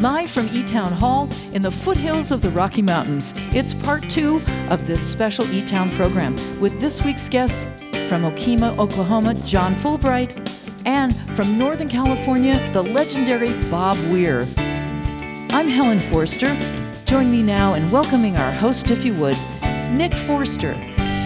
live from E-Town Hall in the foothills of the Rocky Mountains. It's part 2 of this special E-Town program with this week's guests from Okemah, Oklahoma, John Fullbright, and from Northern California, the legendary Bob Weir. I'm Helen Forster. Join me now in welcoming our host, if you would, Nick Forster.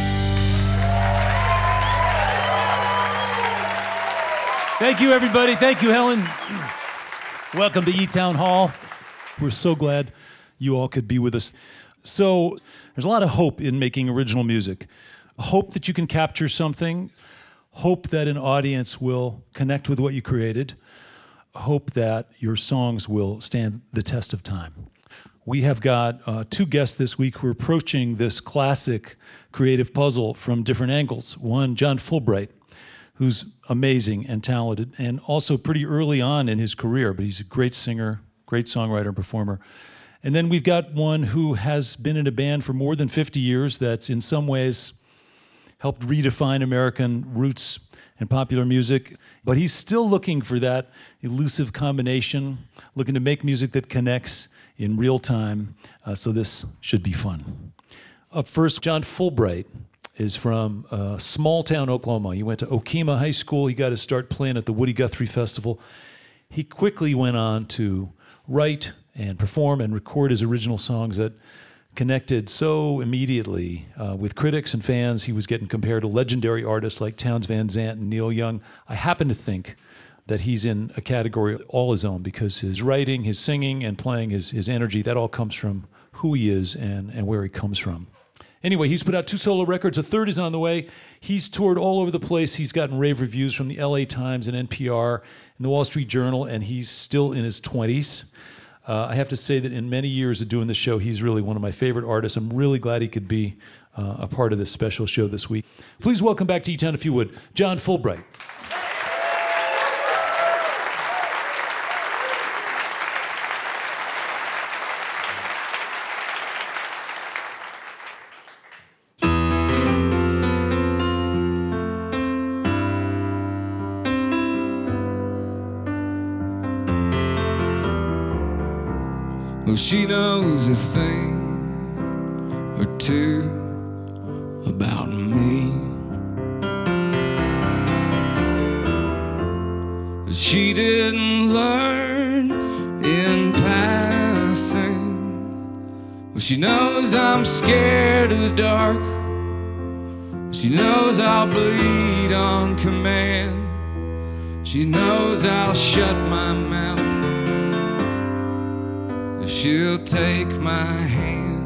Thank you, everybody. Thank you, Helen. Welcome to E-Town Hall. We're so glad you all could be with us. So there's a lot of hope in making original music. Hope that you can capture something. Hope that an audience will connect with what you created. Hope that your songs will stand the test of time. We have got 2 guests this week who are approaching this classic creative puzzle from different angles. One, John Fullbright, who's amazing and talented, and also pretty early on in his career, but he's a great singer, great songwriter and performer. And then we've got one who has been in a band for more than 50 years that's in some ways helped redefine American roots and popular music, but he's still looking for that elusive combination, looking to make music that connects in real time, so this should be fun. Up first, John Fullbright is from small town Oklahoma. He went to Okemah High School. He got his start playing at the Woody Guthrie Festival. He quickly went on to write and perform and record his original songs that connected so immediately with critics and fans. He was getting compared to legendary artists like Townes Van Zandt and Neil Young. I happen to think that he's in a category all his own because his writing, his singing, and playing, his energy, that all comes from who he is and where he comes from. Anyway, he's put out 2 solo records. A third is on the way. He's toured all over the place. He's gotten rave reviews from the LA Times and NPR and the Wall Street Journal, and he's still in his 20s. I have to say that in many years of doing this show, he's really one of my favorite artists. I'm really glad he could be a part of this special show this week. Please welcome back to E-Town, if you would, John Fullbright. Well, she knows a thing or two about me, but she didn't learn in passing. Well, she knows I'm scared of the dark. She knows I'll bleed on command. She knows I'll shut my mouth. She'll take my hand,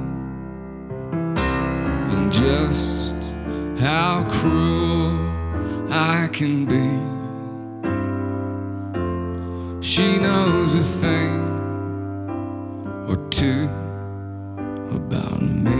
and just how cruel I can be. She knows a thing or two about me.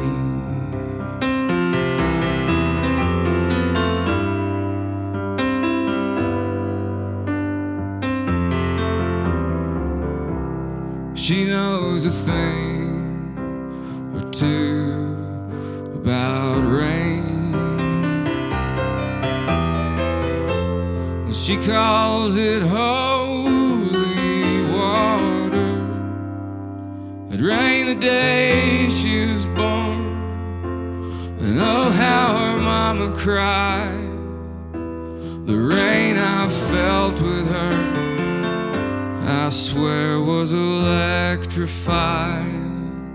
She knows a thing or two about rain. She calls it holy water. It rained the day she was born, and oh how her mama cried. The rain I felt with her, I swear, was electrified.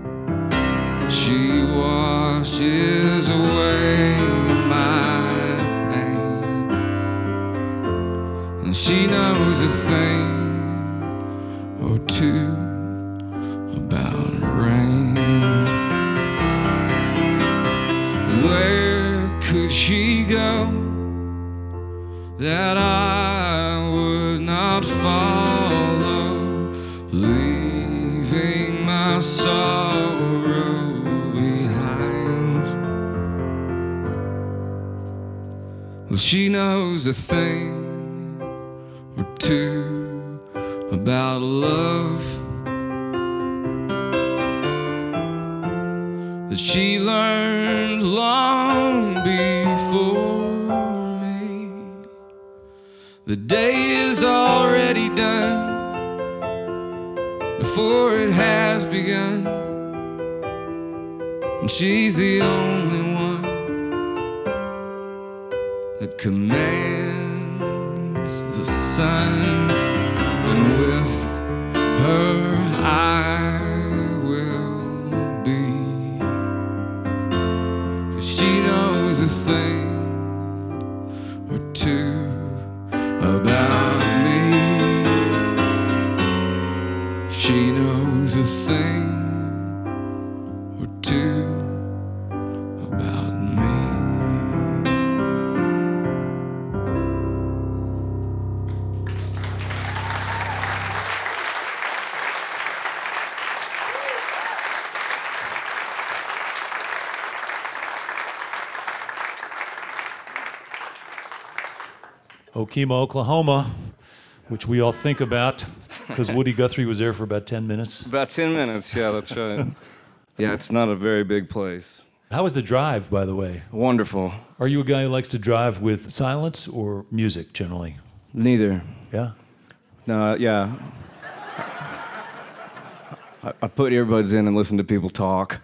She washes away my pain, and she knows a thing or two about rain. Where could she go that I would not follow, leaving my sorrow behind? Well, she knows a thing or two about love, that she learned long before me. The day is already done for it has begun. And she's the only one that commands the sun. And with her I will be, 'cause she knows a thing or two about me. She knows a thing or two about me. Okemah, Oklahoma, which we all think about because Woody Guthrie was there for about 10 minutes. About 10 minutes, yeah, that's right. Yeah, it's not a very big place. How was the drive, by the way? Wonderful. Are you a guy who likes to drive with silence or music generally? Neither. Yeah? No, yeah. I put earbuds in and listen to people talk.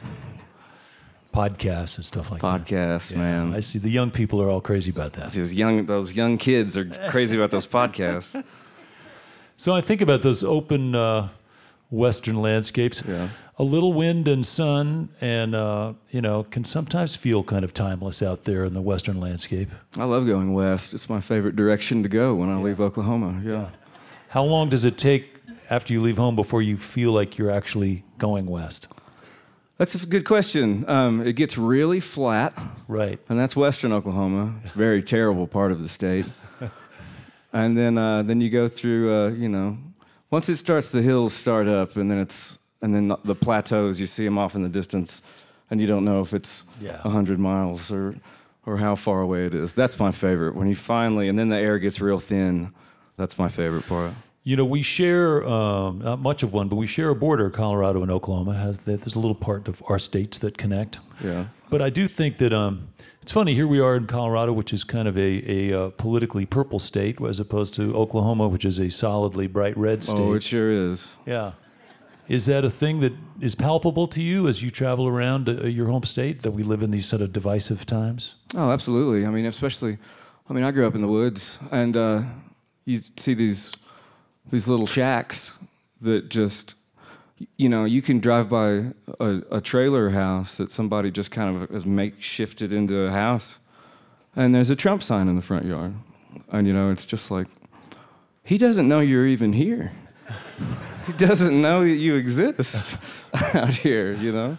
Podcasts and stuff like that. Podcasts, Yeah, man. I see the young people are all crazy about that. Those young kids are crazy about those podcasts. So I think about those open western landscapes. Yeah. A little wind and sun and, can sometimes feel kind of timeless out there in the western landscape. I love going west. It's my favorite direction to go when I leave Oklahoma. Yeah. How long does it take after you leave home before you feel like you're actually going west? That's a good question. It gets really flat, Right. and that's western Oklahoma. It's a very terrible part of the state. And then you go through, once it starts, the hills start up, and then the plateaus, you see them off in the distance, and you don't know if it's 100 miles or how far away it is. That's my favorite, when you finally, and then the air gets real thin. That's my favorite part. You know, we share, not much of one, but we share a border, Colorado and Oklahoma. There's a little part of our states that connect. Yeah. But I do think that it's funny, here we are in Colorado, which is kind of a politically purple state, as opposed to Oklahoma, which is a solidly bright red state. Oh, it sure is. Yeah. Is that a thing that is palpable to you as you travel around your home state, that we live in these sort of divisive times? Oh, absolutely. I mean, I grew up in the woods, and you see these little shacks that just, you can drive by a trailer house that somebody just kind of has makeshifted into a house, and there's a Trump sign in the front yard. And, it's just like, he doesn't know you're even here. He doesn't know that you exist out here,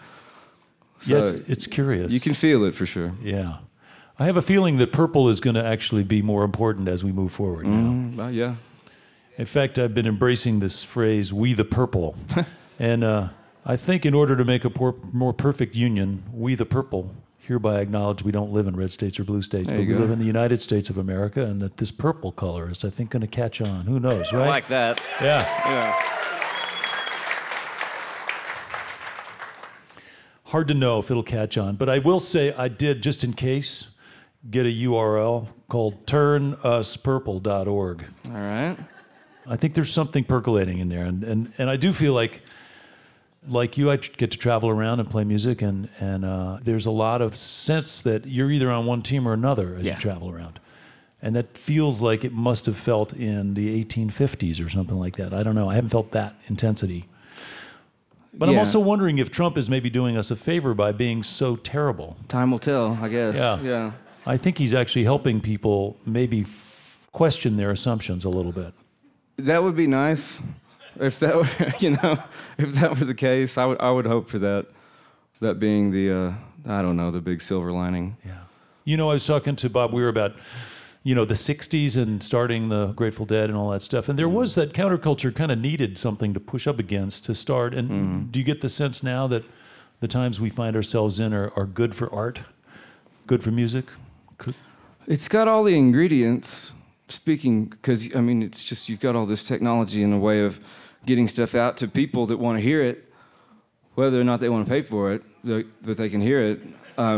So Yeah, it's curious. you can feel it for sure. Yeah. I have a feeling that purple is going to actually be more important as we move forward now. Yeah. In fact, I've been embracing this phrase, we the purple. And I think in order to make a more perfect union, we the purple hereby acknowledge we don't live in red states or blue states, but we live in the United States of America, and that this purple color is, I think, going to catch on. Who knows, right? I like that. Yeah. Yeah. Hard to know if it'll catch on, but I will say I did, just in case, get a URL called turnuspurple.org. All right. I think there's something percolating in there, and I do feel like you, I get to travel around and play music, and there's a lot of sense that you're either on one team or another as you travel around, and that feels like it must have felt in the 1850s or something like that. I don't know. I haven't felt that intensity. But I'm also wondering if Trump is maybe doing us a favor by being so terrible. Time will tell, I guess. Yeah. I think he's actually helping people maybe question their assumptions a little bit. That would be nice. If that were, if that were the case, I would hope for that. That being the the big silver lining. Yeah. I was talking to Bob Weir about, the 60s and starting the Grateful Dead and all that stuff. And there was that counterculture kind of needed something to push up against to start. And do you get the sense now that the times we find ourselves in are good for art, good for music? It's got all the ingredients, speaking, because, it's just, you've got all this technology in a way of getting stuff out to people that want to hear it, whether or not they want to pay for it, that they can hear it.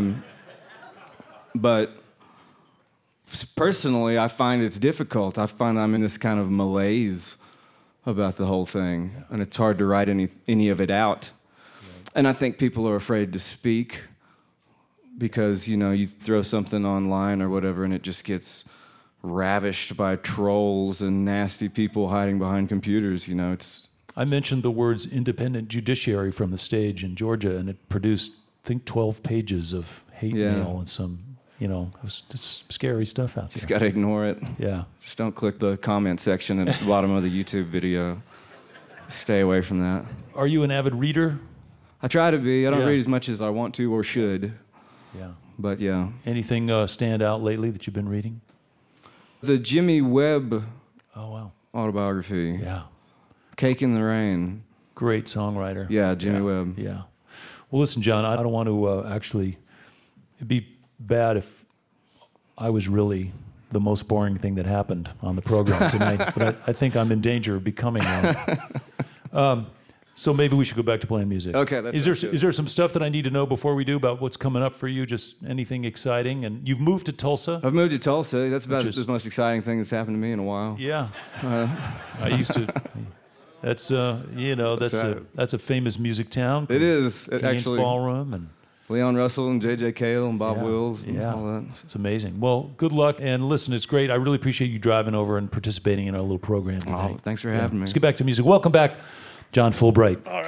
But personally, I find it's difficult. I find I'm in this kind of malaise about the whole thing, and it's hard to write any of it out. And I think people are afraid to speak because, you throw something online or whatever and it just gets ravished by trolls and nasty people hiding behind computers, I mentioned the words independent judiciary from the stage in Georgia, and it produced, I think, 12 pages of hate mail and some, it was just scary stuff out there. Just got to ignore it. Yeah. Just don't click the comment section at the bottom of the YouTube video. Stay away from that. Are you an avid reader? I try to be. I don't read as much as I want to or should. Yeah. But yeah. Anything stand out lately that you've been reading? The Jimmy Webb autobiography. Yeah. Cake in the Rain. Great songwriter. Yeah, Jimmy Webb. Yeah. Well, listen, John, I don't want to actually... It'd be bad if I was really the most boring thing that happened on the program tonight, but I think I'm in danger of becoming one. So maybe we should go back to playing music. Okay. Is there some stuff that I need to know before we do about what's coming up for you? Just anything exciting? And you've moved to Tulsa? I've moved to Tulsa. That's about the most exciting thing that's happened to me in a while. Yeah. I used to... That's that's a famous music town. It is. Actually, Ballroom and Leon Russell and J.J. Cale and Bob Wills and all that. It's amazing. Well, good luck, and listen, it's great. I really appreciate you driving over and participating in our little program tonight. Oh, thanks for having me. Let's get back to music. Welcome back, John Fulbright. All right.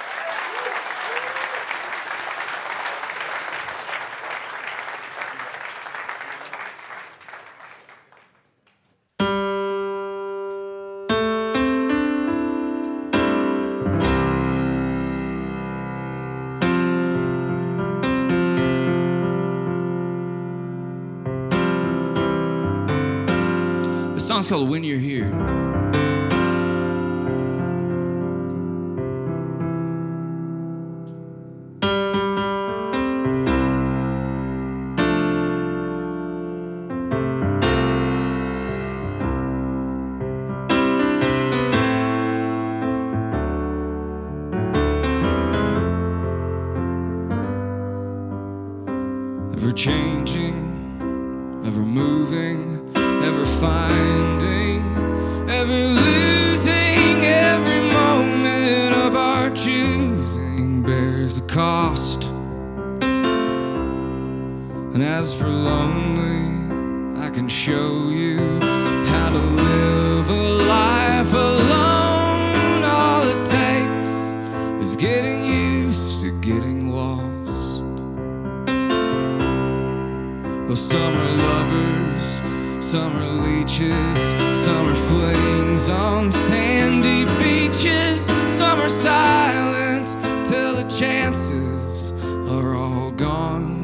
The song's called When You're Here. Ever changing, ever moving, ever finding, ever losing. Every moment of our choosing bears a cost. And as for lonely, I can show you how to live a life alone. All it takes is getting used to getting lost. Well, some are lovers, some are leeches, some are flings on sandy beaches, some are silent till the chances are all gone.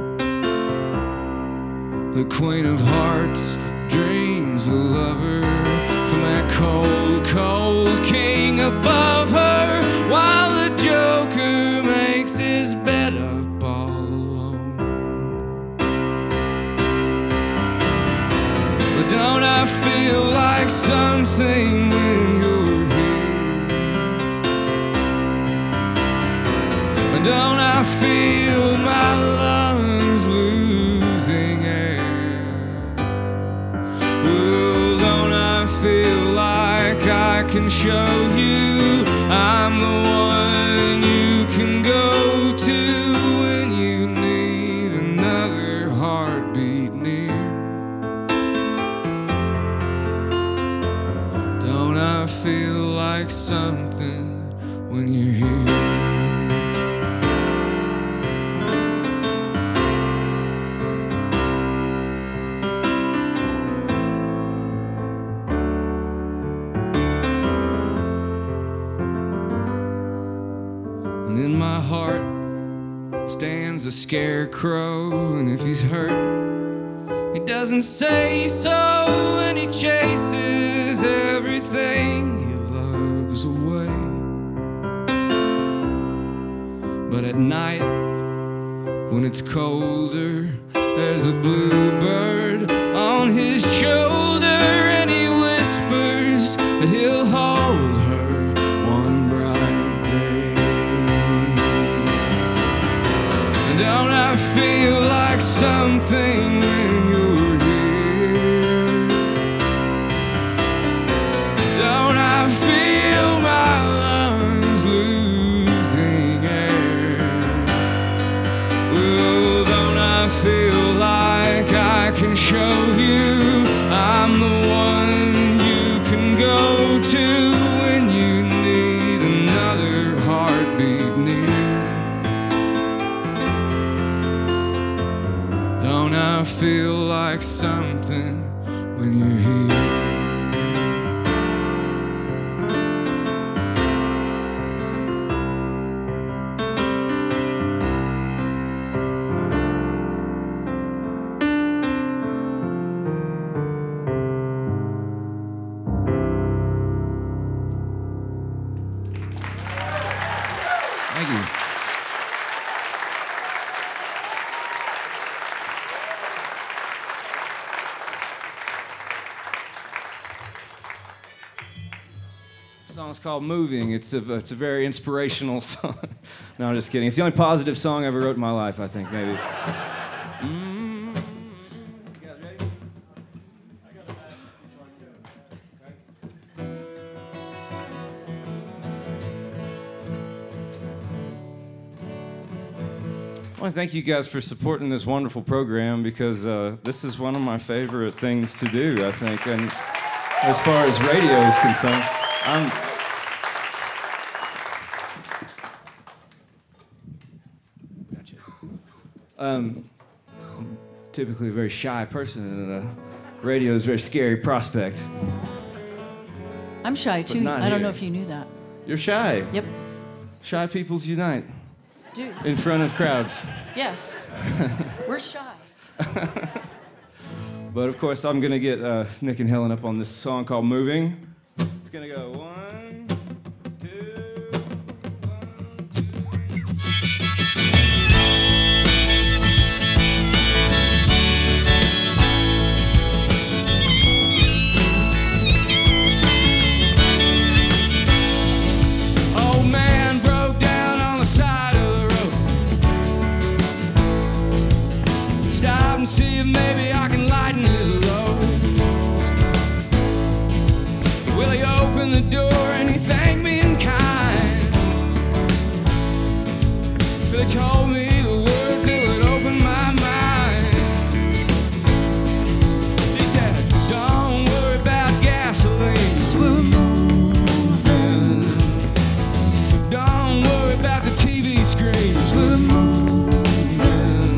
The Queen of Hearts dreams a lover from that cold, cold king above her, while the Joker makes his bed up all alone. But don't I feel like something when you're here? And don't I feel my lungs losing air? Well, don't I feel like I can show you I'm the one you can go to when you need another heartbeat near? Don't I feel like something when you're here? And in my heart stands a scarecrow, and if he's hurt, he doesn't say so, and he chases everything he loves away. But at night, when it's colder, there's a bluebird on his shoulder, and he whispers that he'll hold her one bright day. And don't I feel like something when you're here? Don't I feel feel like I can show you I'm the one you can go to when you need another heartbeat near. Don't I feel like something when you're here? Thank you. The song's called Moving. It's a very inspirational song. No, I'm just kidding. It's the only positive song I ever wrote in my life, I think, maybe. You guys ready? I want to thank you guys for supporting this wonderful program because this is one of my favorite things to do, I think. And as far as radio is concerned, I'm typically a very shy person, and radio is a very scary prospect. I'm shy too. not I don't here. know if you knew that. You're shy. Yep. Shy peoples unite Dude. in front of crowds. Yes. We're shy. But of course, I'm gonna get Nick and Helen up on this song called Moving. It's gonna go 1, 2, 1, 2. Old man broke down on the side of the road. Stop and see if maybe I can lighten his load. Well, he opened the door and he thanked me in kind. They told me the words that would open my mind. He said, don't worry about gasoline, 'cause we're moving. Don't worry about the TV screens, we're moving.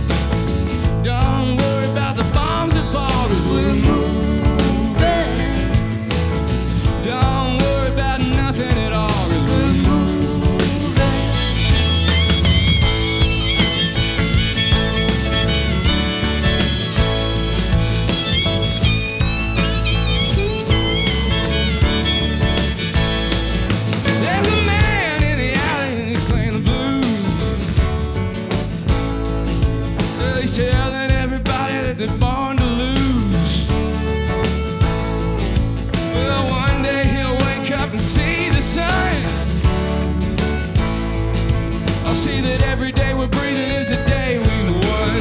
Don't worry about the bombs that fall, 'cause we're moving. Don't worry about nothing at all, 'cause we're moving. There's a man in the alley and he's playing the blues. Well, he's telling everybody that they're born to lose. Well, one day he'll wake up and see the sun. I'll see that every day we're breathing is a day we've won.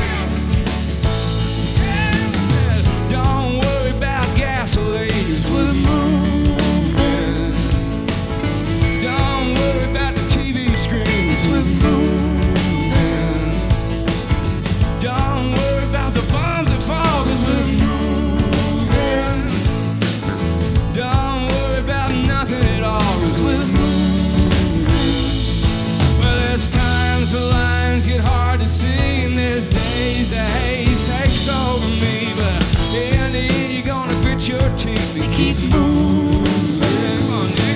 Don't worry about gasoline, 'cause we're moving. Don't worry about the TV screens, we're moving. Don't worry about the bombs that fall, 'cause we're moving. Don't worry about nothing at all, 'cause we're moving. Well, there's times the lines get hard to see, and there's days the haze takes over me. But in the end, you're gonna grit your teeth and keep moving. Come on, Nick.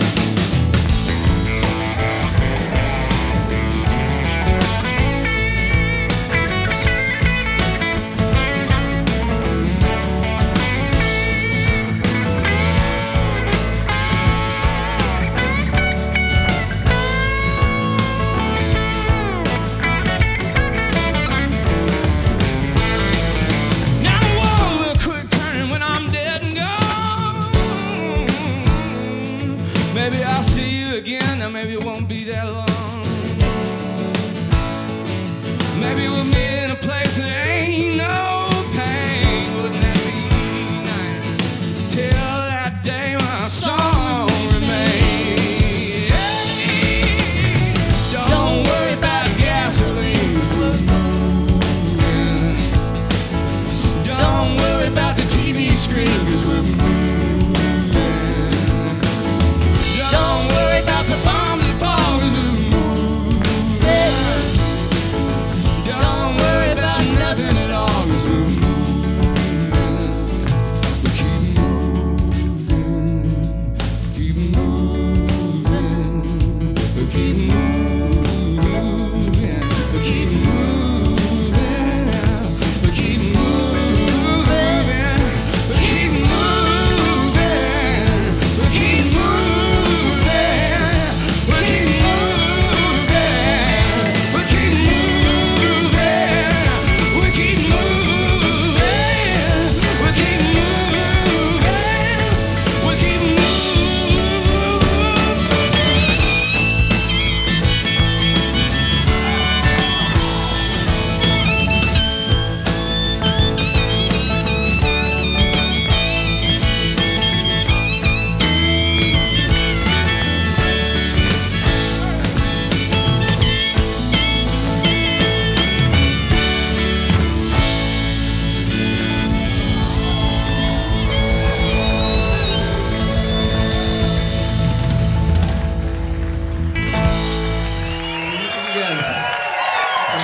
Now the world will quit turning when I'm dead and gone. Maybe I'll see you again, now maybe it won't be that long. Maybe we'll meet in a place that ain't no pain. Wouldn't that be nice? Till that day my song remains. Don't worry about gasoline, we're moving.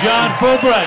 John Fulbright.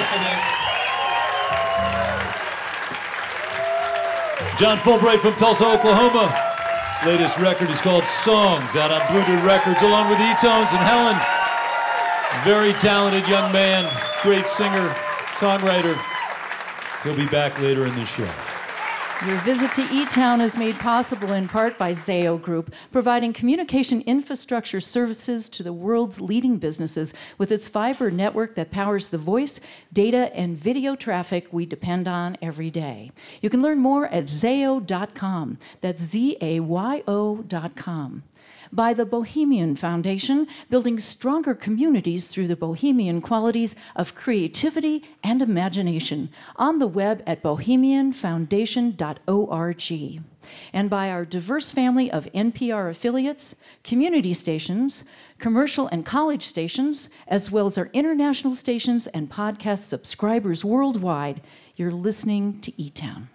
John Fulbright from Tulsa, Oklahoma. His latest record is called Songs, out on Blue Dude Records, along with E-Tones and Helen. Very talented young man, great singer, songwriter. He'll be back later in this show. Your visit to E-Town is made possible in part by Zayo Group, providing communication infrastructure services to the world's leading businesses with its fiber network that powers the voice, data, and video traffic we depend on every day. You can learn more at zayo.com. That's ZAYO.com. By the Bohemian Foundation, building stronger communities through the bohemian qualities of creativity and imagination, on the web at bohemianfoundation.org. And by our diverse family of NPR affiliates, community stations, commercial and college stations, as well as our international stations and podcast subscribers worldwide. You're listening to E-Town.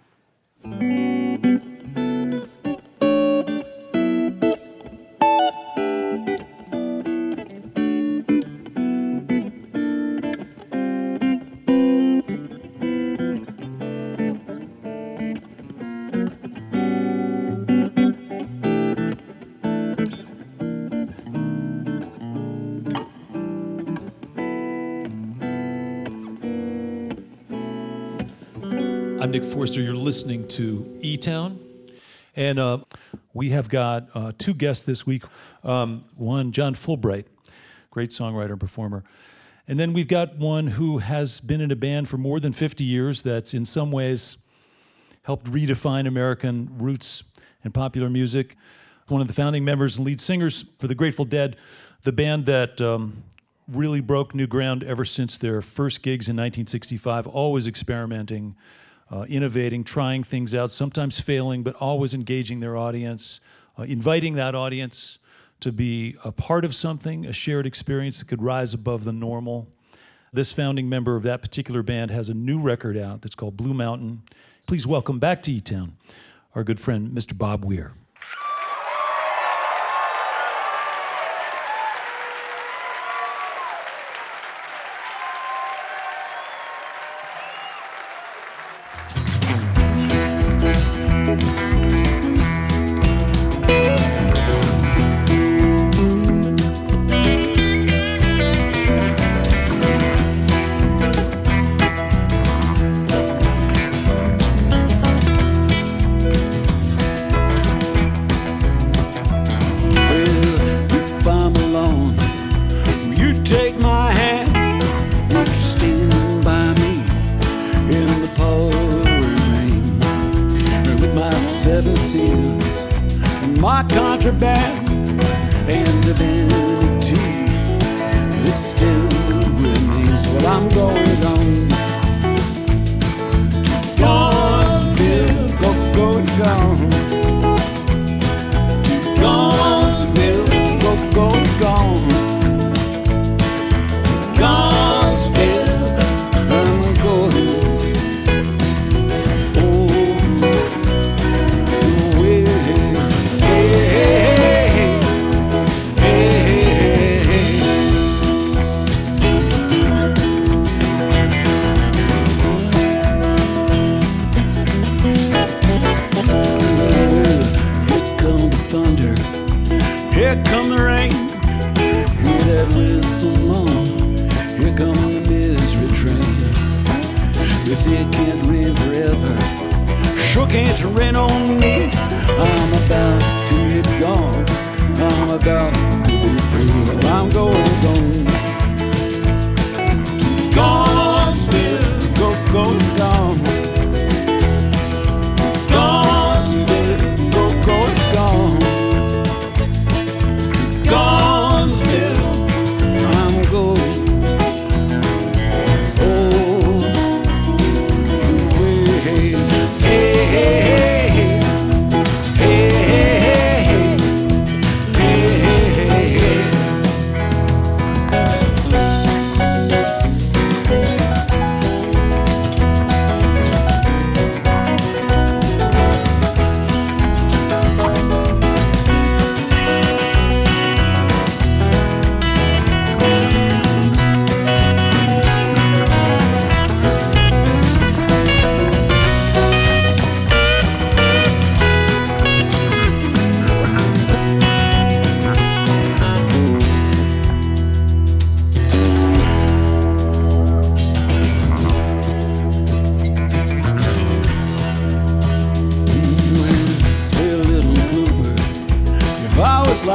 I'm Nick Forster. You're listening to E-Town. And we have got two guests this week. One, John Fulbright, great songwriter and performer. And then we've got one who has been in a band for more than 50 years that's in some ways helped redefine American roots and popular music. One of the founding members and lead singers for the Grateful Dead, the band that really broke new ground ever since their first gigs in 1965, always experimenting, innovating, trying things out, sometimes failing, but always engaging their audience, inviting that audience to be a part of something, a shared experience that could rise above the normal. This founding member of that particular band has a new record out that's called Blue Mountain. Please welcome back to E-Town our good friend, Mr. Bob Weir.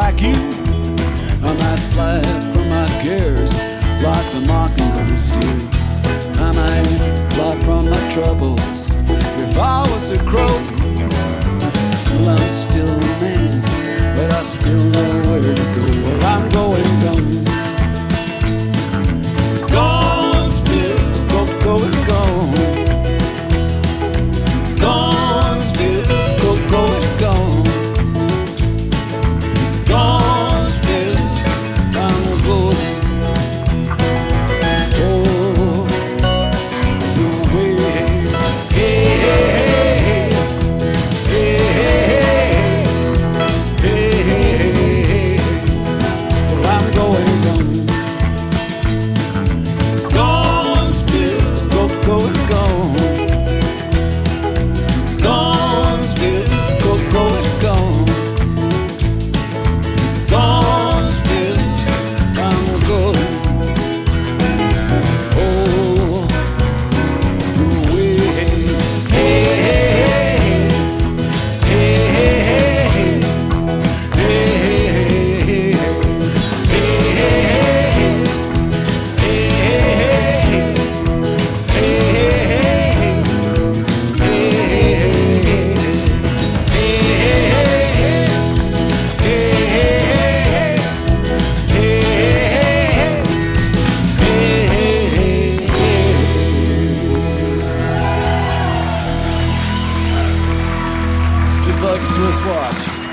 like you. I might fly from my cares like the mockingbirds do. I might fly from my troubles if I was a crow. Well, I'm still a man, but I still know where to go. Well, I'm going gone. Gone still, go, gone. Gone still, go, gone. Gone still, I'm going. Oh, the way, hey, hey, hey, hey, hey, hey, hey, well, I'm going gone. Gone still, go, gone. Gone still, go, gone. Gone still, I'm going. Oh, the way, hey, hey, hey, hey, hey, just like a Swiss watch.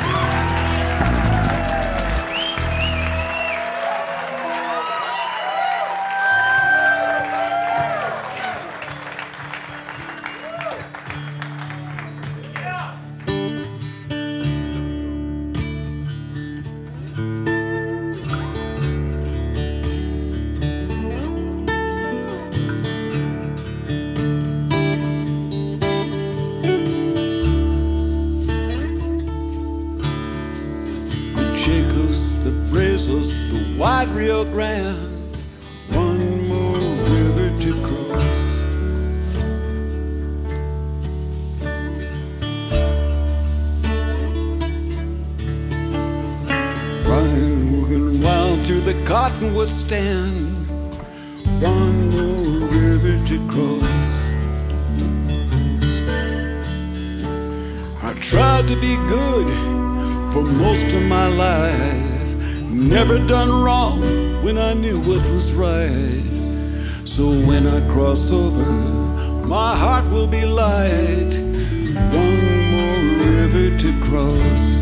Chicos, the Brazos, the wide Rio Grande, one more river to cross. Riding wild through the cottonwood stand, one more river to cross. I tried to be good for most of my life, never done wrong when I knew what was right. So when I cross over, my heart will be light. One more river to cross.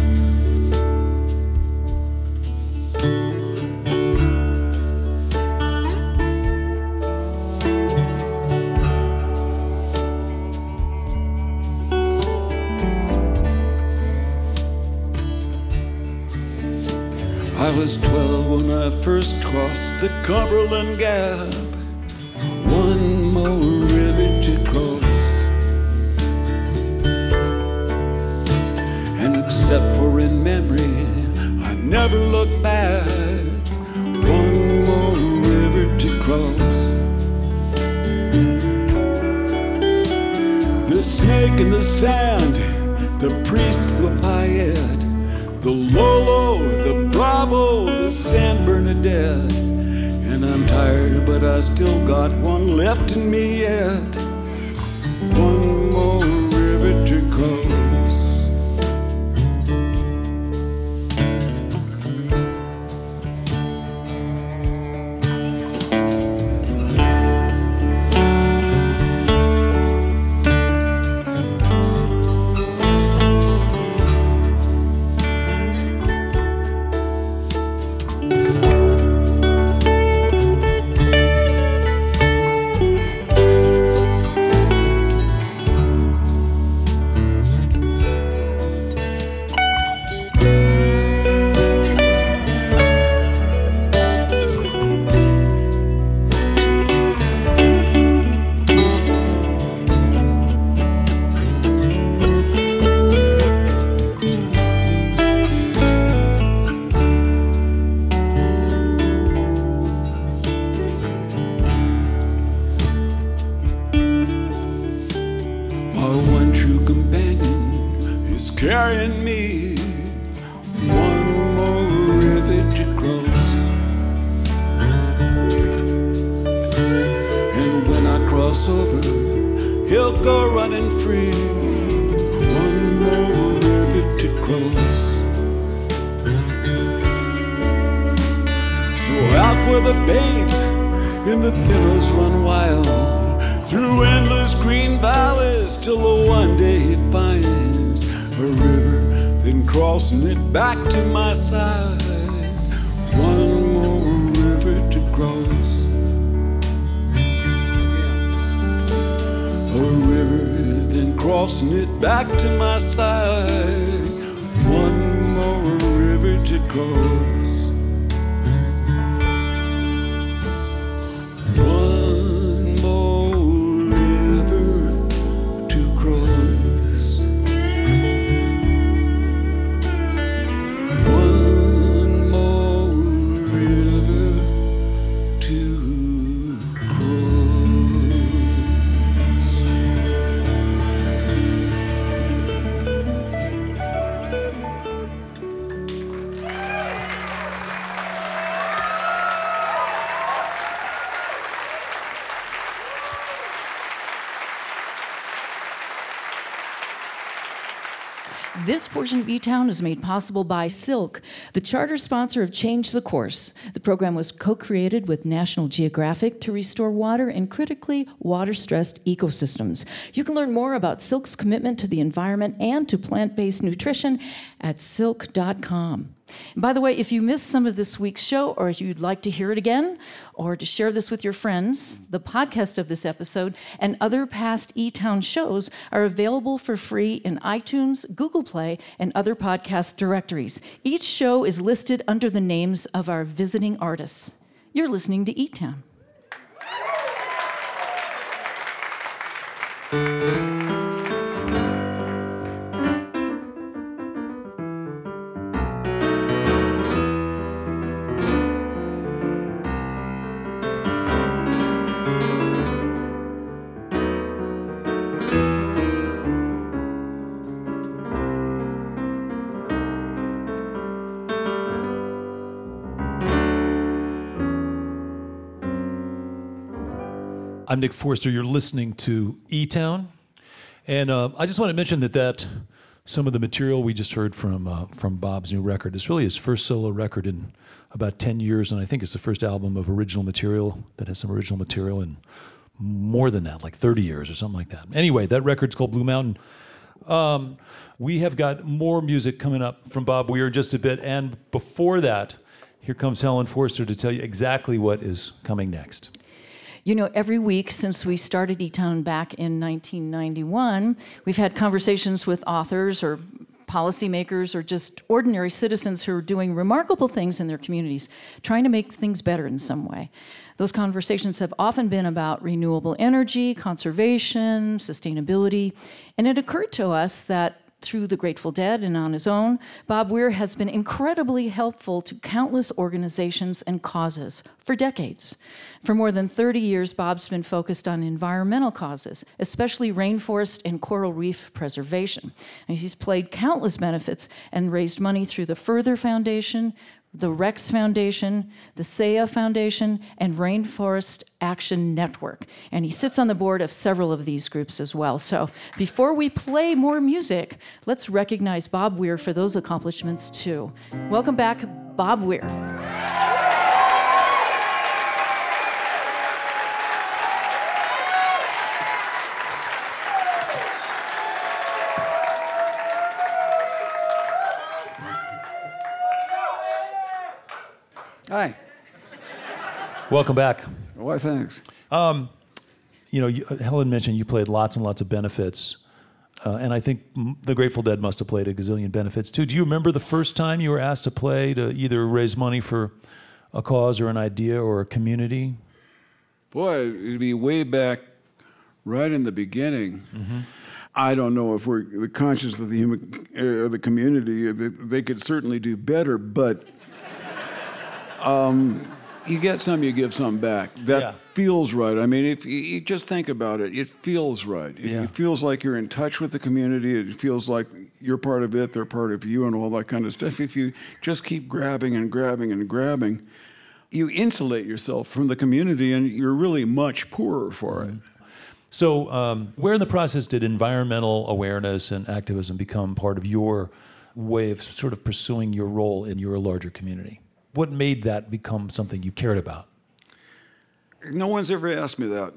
I was 12 when I first crossed the Cumberland Gap. One more river to cross. And except for in memory, I never look back. One more river to cross. The snake in the sand, the priest, the Payette, the Lolo, the Bravo, the San Bernadette. And I'm tired, but I still got one left in me yet. One more river to cross. carrying me one more cross over, he'll go running free. One more river to cross. So out where the babes in the billows run wild, through endless green valleys, till the one day he finds a river, then crossing it back to my side. One more river to cross. A river, then crossing it back to my side. One more river to cross. One more river to cross. One more river to cross. This portion of E-Town is made possible by Silk, the charter sponsor of Change the Course. The program was co-created with National Geographic to restore water in critically water-stressed ecosystems. You can learn more about Silk's commitment to the environment and to plant-based nutrition at silk.com. And by the way, if you missed some of this week's show, or if you'd like to hear it again, or to share this with your friends, the podcast of this episode and other past E-Town shows are available for free in iTunes, Google Play, and other podcast directories. Each show is listed under the names of our visiting artists. You're listening to E-Town. I'm Nick Forster. You're listening to E-Town. And I just want to mention that some of the material we just heard from Bob's new record is really his first solo record in about 10 years, and I think it's the first album of original material that has some original material in more than that, like 30 years or something like that. Anyway, that record's called Blue Mountain. We have got more music coming up from Bob Weir in just a bit, and before that, here comes Helen Forster to tell you exactly what is coming next. You know, every week since we started E-Town back in 1991, we've had conversations with authors or policymakers or just ordinary citizens who are doing remarkable things in their communities, trying to make things better in some way. Those conversations have often been about renewable energy, conservation, sustainability, and it occurred to us that through the Grateful Dead and on his own, Bob Weir has been incredibly helpful to countless organizations and causes for decades. For more than 30 years, Bob's been focused on environmental causes, especially rainforest and coral reef preservation. And he's played countless benefits and raised money through the Further Foundation, the Rex Foundation, the SEA Foundation, and Rainforest Action Network. And he sits on the board of several of these groups as well. So before we play more music, let's recognize Bob Weir for those accomplishments too. Welcome back, Bob Weir. Hi. Welcome back. Why, thanks. You know, Helen mentioned you played lots and lots of benefits, and I think the Grateful Dead must have played a gazillion benefits too. Do you remember the first time you were asked to play to either raise money for a cause or an idea or a community? Boy, it'd be way back, right in the beginning. Mm-hmm. I don't know if we're the conscious of the community. They could certainly do better, but you get some, you give some back. That feels right. I mean, if you just think about it, it feels right. It feels like you're in touch with the community. It feels like you're part of it, they're part of you, and all that kind of stuff. If you just keep grabbing and grabbing and grabbing, you insulate yourself from the community, and you're really much poorer for it. So where in the process did environmental awareness and activism become part of your way of sort of pursuing your role in your larger community? What made that become something you cared about? No one's ever asked me that.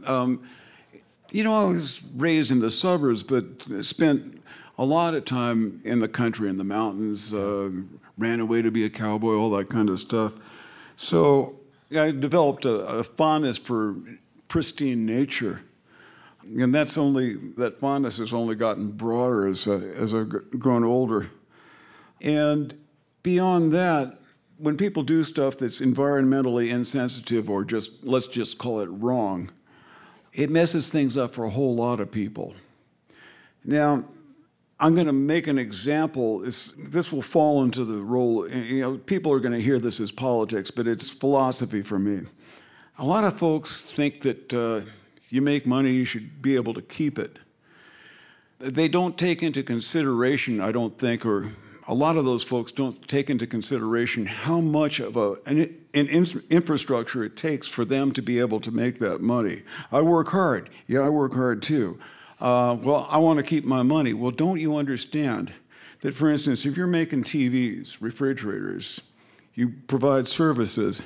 I was raised in the suburbs, but spent a lot of time in the country, in the mountains, ran away to be a cowboy, all that kind of stuff. So I developed a fondness for pristine nature. And that fondness has only gotten broader as I've grown older. And beyond that, when people do stuff that's environmentally insensitive or let's just call it wrong, it messes things up for a whole lot of people. Now, I'm going to make an example. This will fall into the role, people are going to hear this as politics, but it's philosophy for me. A lot of folks think that you make money, you should be able to keep it. They don't take into consideration, I don't think, or a lot of those folks don't take into consideration how much of an infrastructure it takes for them to be able to make that money. I work hard. Yeah, I work hard too. Well, I want to keep my money. Well, don't you understand that, for instance, if you're making TVs, refrigerators, you provide services,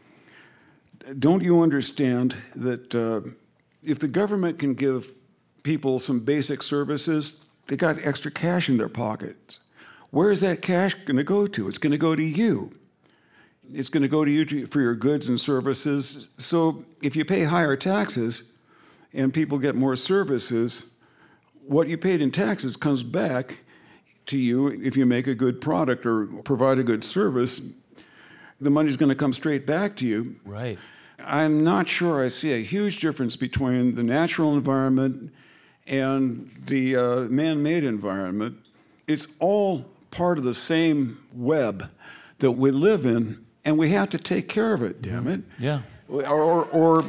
don't you understand that if the government can give people some basic services, they got extra cash in their pockets. Where is that cash going to go to? It's going to go to you. It's going to go to you for your goods and services. So if you pay higher taxes and people get more services, what you paid in taxes comes back to you if you make a good product or provide a good service. The money's going to come straight back to you. Right. I'm not sure I see a huge difference between the natural environment and the man-made environment. It's all part of the same web that we live in, and we have to take care of it, damn it. Yeah. Or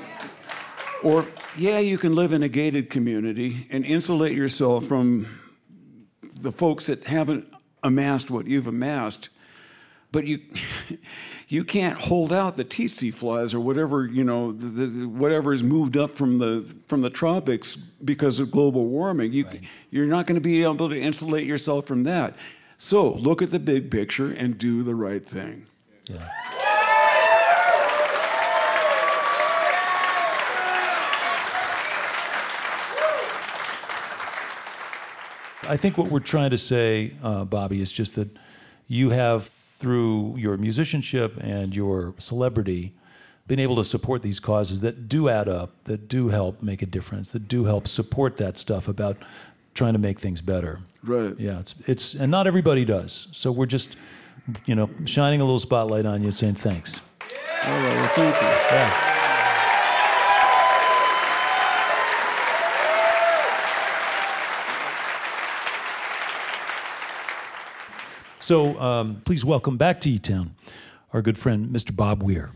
yeah, you can live in a gated community and insulate yourself from the folks that haven't amassed what you've amassed, but you can't hold out the tsetse flies or whatever, whatever is moved up from the tropics because of global warming. You're not going to be able to insulate yourself from that. So look at the big picture and do the right thing. Yeah. I think what we're trying to say, Bobby, is just that you have, through your musicianship and your celebrity, been able to support these causes that do add up, that do help make a difference, that do help support that stuff about trying to make things better. Right. Yeah, it's and not everybody does. So we're just, shining a little spotlight on you and saying thanks. All right, well, thank you. Yeah. So please welcome back to E-Town our good friend, Mr. Bob Weir.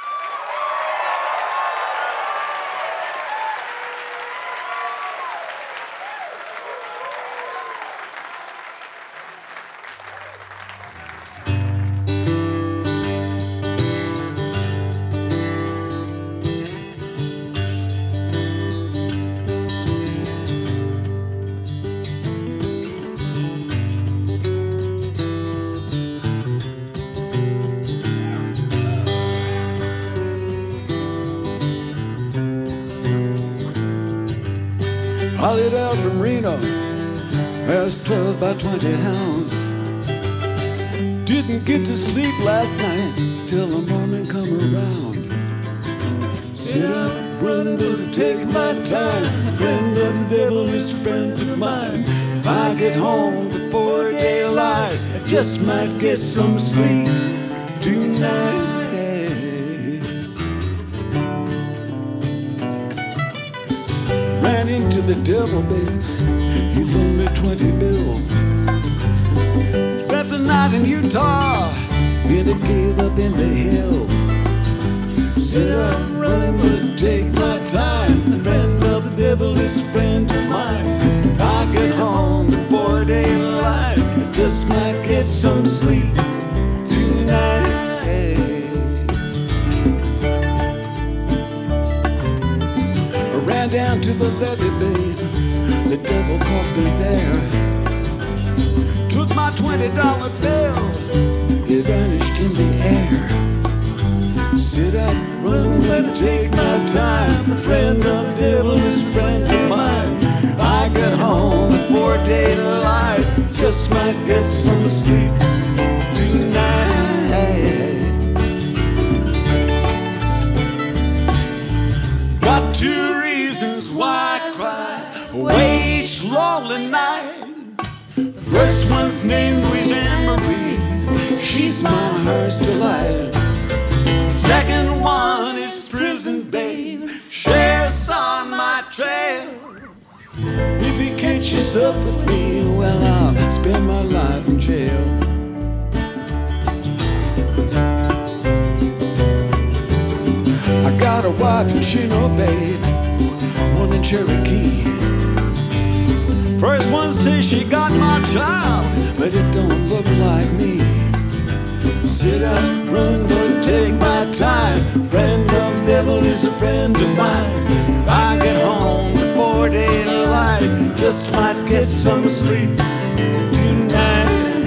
Hollied out from Reno as 12 by 20 hounds. Didn't get to sleep last night till the morning come around. Sit up, run, but take my time. Friend of the devil is a friend of mine. If I get home before daylight, I just might get some sleep tonight. Ran into the devil, babe. He loaned me 20 bills. Spent the night in Utah in a cave up in the hills. Sit up, run, but take my time. The friend of the devil is a friend of mine. If I get home before daylight, I just might get some sleep tonight. ran down to the levee, babe. The devil caught me there. Took my $20 bill, it vanished in the air. Sit up, run, but take my time. The friend of the devil is a friend of mine. If I get home before daylight, just might get some sleep tonight. Got 2 reasons why I cry away each lonely night. The first one's named Sweet Anne-Marie. She's my heart's delight. Second one is prison babe. Sheriff's on my trail. If he catches up with me, well, I'll spend my life in jail. I got a wife in Chino, babe, one in Cherokee. First one says she got my child, but it don't look like me. Sit up, run, but take my time. Friend of the devil is a friend of mine. If I get home before daylight, just might get some sleep tonight.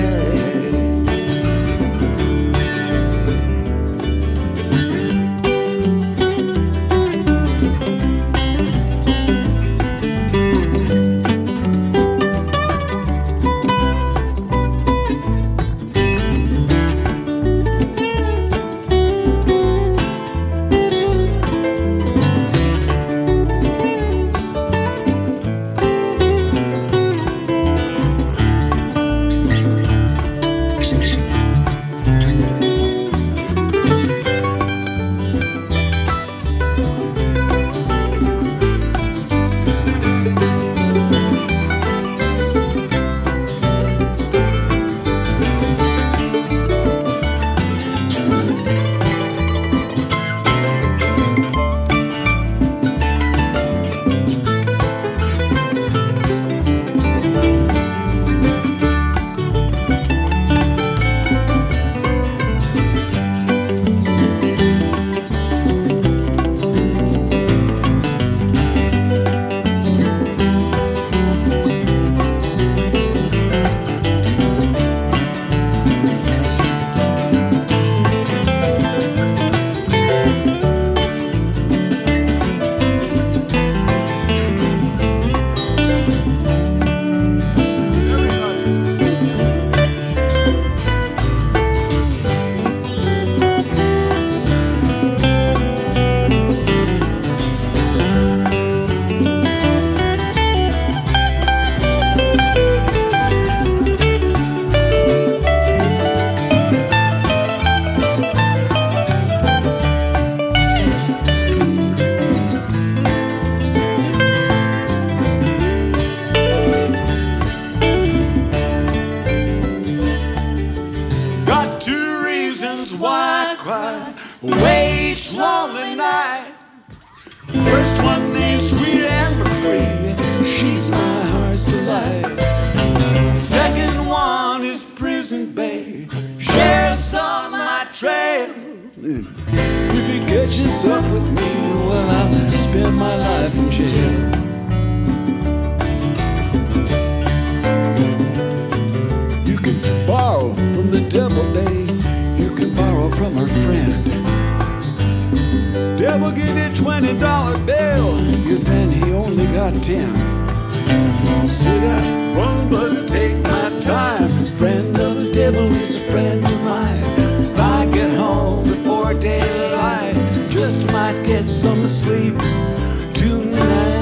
If he catches up with me, well, I'll spend my life in jail. You can borrow from the devil, babe. You can borrow from her friend. Devil give you $20 bill, you then he only got 10. Sit down, run, but take my time. Friend of the devil is a friend of mine. If I get home before daylight, just might get some sleep tonight.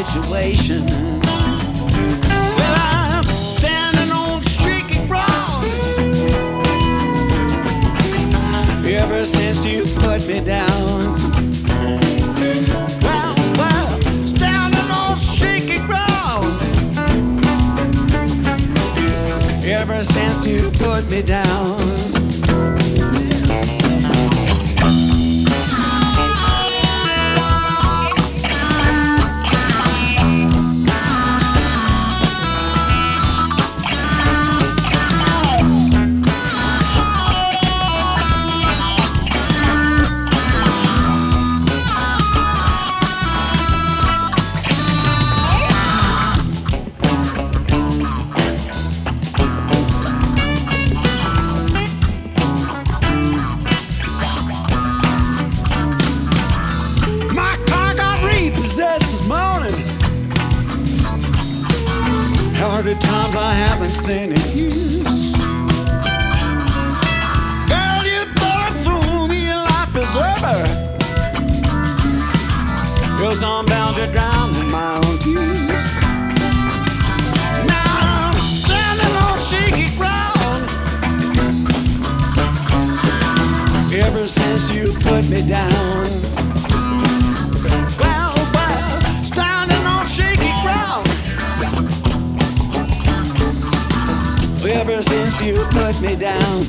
situation. Well, I'm standing on shaky ground. Ever since you put me down. Well, standing on shaky ground. Ever since you put me down. Harder times I haven't seen in years. Girl, you thought threw me a life preserver, 'cause I'm bound to drown in my own tears. Now I'm standing on shaky ground. Ever since you put me down. Well, standing on shaky ground. Ever since you put me down.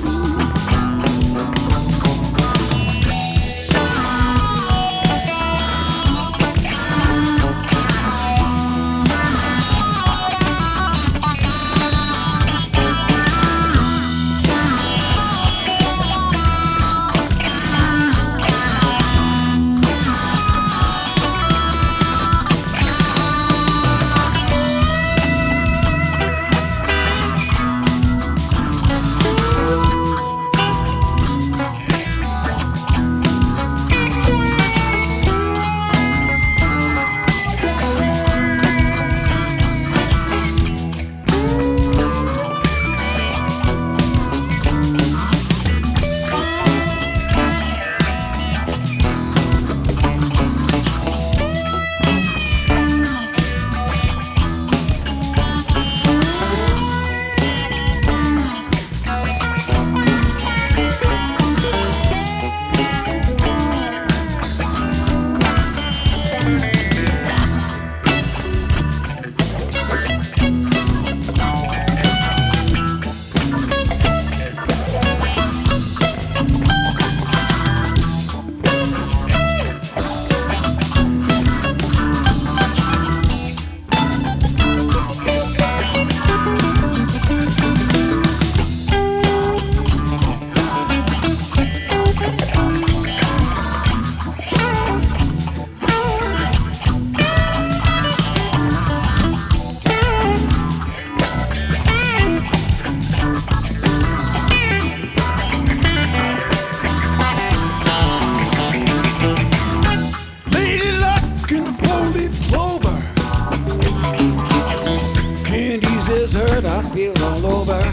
I feel all over.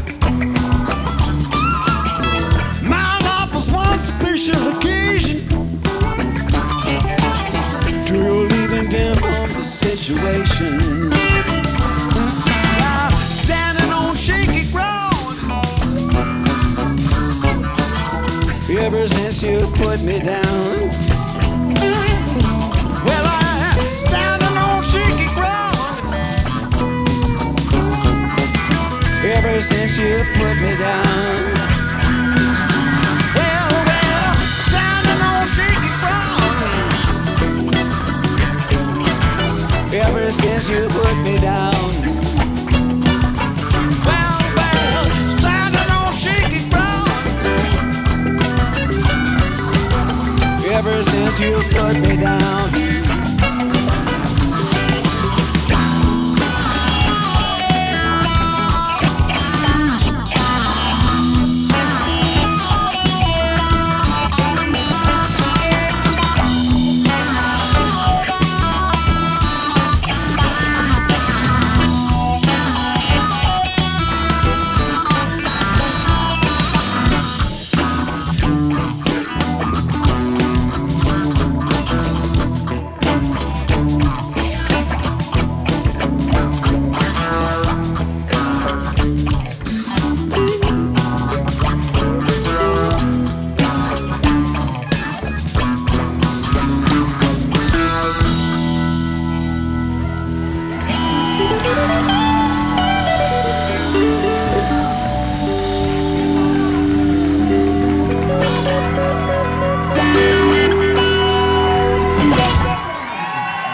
My life was one special occasion to relieving them of the situation. I'm standing on shaky ground. Ever since you put me down. Well, I'm standing on shaky ground. Ever since you put me down. Well, standing on shaky ground. Ever since you put me down. Well, standing on shaky ground. Ever since you put me down.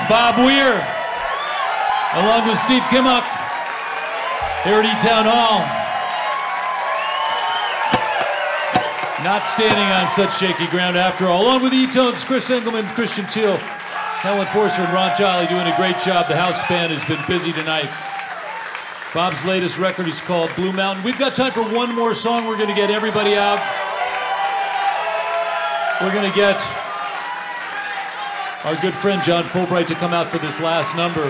Bob Weir, along with Steve Kimmock, here at E-Town Hall. Not standing on such shaky ground after all. Along with E-Tones, Chris Engelman, Christian Teal, Helen Forster, and Ron Jolly doing a great job. The house band has been busy tonight. Bob's latest record is called Blue Mountain. We've got time for one more song. We're going to get everybody out. We're going to get our good friend John Fulbright to come out for this last number.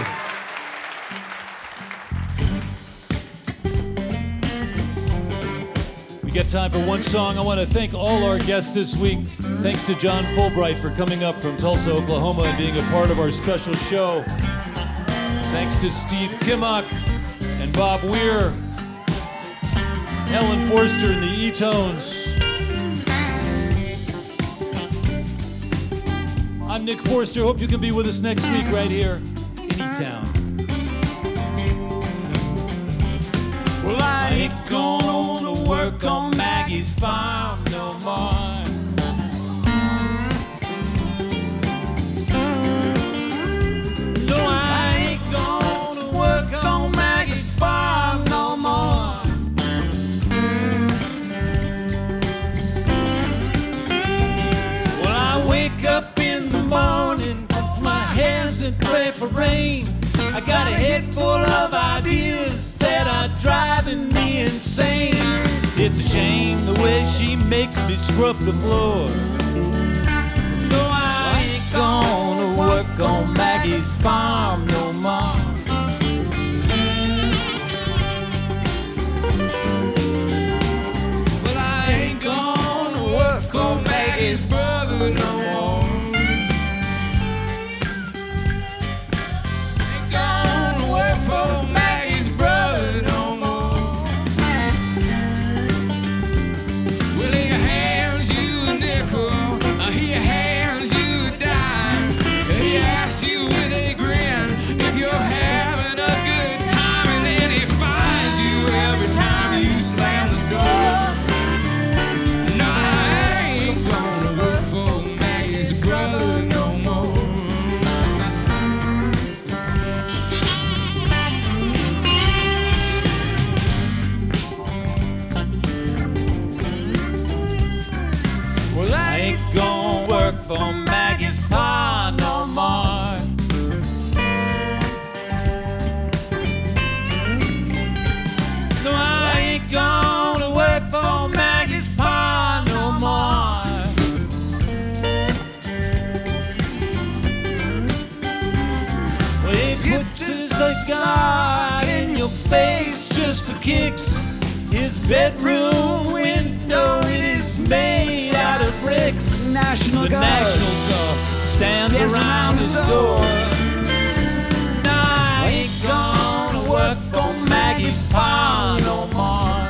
We get time for one song. I want to thank all our guests this week. Thanks to John Fulbright for coming up from Tulsa, Oklahoma and being a part of our special show. Thanks to Steve Kimmock and Bob Weir, Helen Forster and the E-Tones. I'm Nick Forster. Hope you can be with us next week right here in E-Town. Well, I ain't going to work on Maggie's farm no more. No, I ain't going to work on Maggie's farm no more. Well, I wake up in the morning, put my hands and pray for rain. I got a head full of ideas that are driving me insane. It's a shame the way she makes me scrub the floor. No, I ain't gonna work on Maggie's farm no more. Well, I ain't gonna work on Maggie's brother no more. Ain't gonna work for Maggie's brother no more. Well, he hands you a nickel, he hands you a dime. He asks you with a grin if you're having a good time, and then he finds you every time you slam the door. No, I ain't gonna work for Maggie's brother no more. Well, I ain't gonna work for Maggie's pa no more. No, I ain't gonna work for Maggie's pa no more. Well, he puts his cigar in your face just for kicks. His bedroom window, it is made out of bricks. The National Guard stands around his door. No, I ain't gonna work on Maggie's pa no more.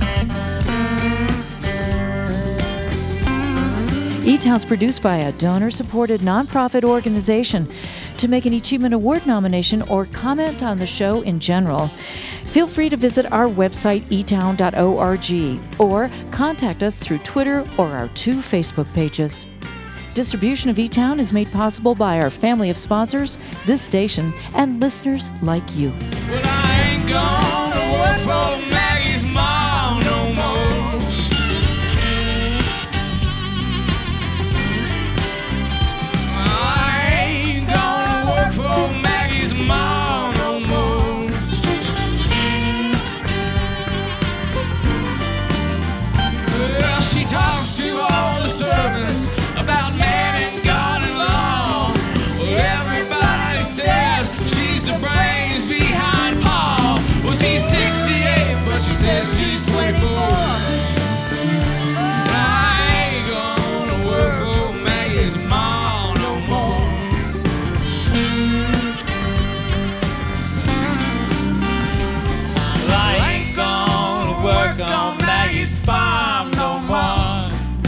E-Town's produced by a donor-supported nonprofit organization. To make an Achievement Award nomination or comment on the show in general, feel free to visit our website, etown.org, or contact us through Twitter or our 2 Facebook pages. Distribution of E-Town is made possible by our family of sponsors, this station, and listeners like you. Well, I ain't gonna work for Maggie's mom no more. I ain't gonna work for Maggie's mom no more. Well, she talks to all the servants about man and God and law. Well, everybody says she's the brains behind Paul. Well, she's 68, but she says she's 24. I ain't gonna work for Maggie's mom no more. Well, I ain't gonna work on Maggie's farm no more.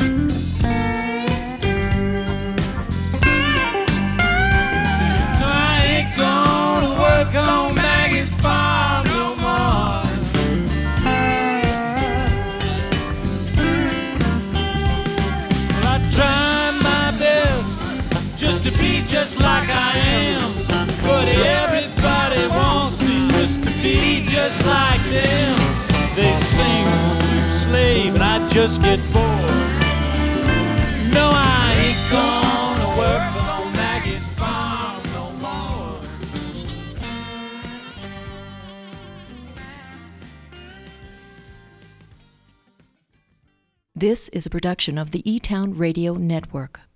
No, I ain't gonna work on Maggie's farm no more. Well, I try my best just to be just like I am. Yeah, they sing slave and I just get bored. No, I ain't gonna work on Maggie's farm no more. This is a production of the E-Town Radio Network.